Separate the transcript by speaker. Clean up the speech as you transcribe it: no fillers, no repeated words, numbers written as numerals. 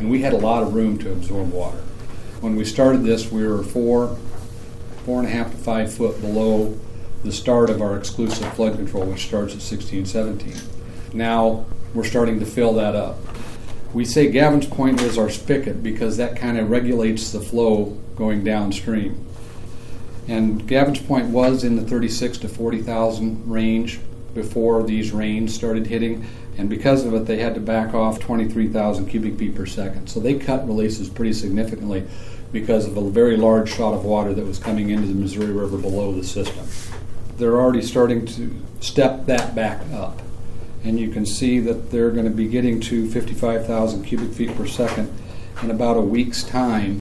Speaker 1: and we had a lot of room to absorb water. When we started this, we were 4.5 to 5 foot below the start of our exclusive flood control, which starts at 1617. Now we're starting to fill that up. We say Gavin's Point is our spigot because that kind of regulates the flow going downstream. And Gavin's Point was in the 36 to 40,000 range before these rains started hitting, and because of it they had to back off 23,000 cubic feet per second. So they cut releases pretty significantly because of a very large shot of water that was coming into the Missouri River below the system. They're already starting to step that back up, and you can see that they're going to be getting to 55,000 cubic feet per second in about a week's time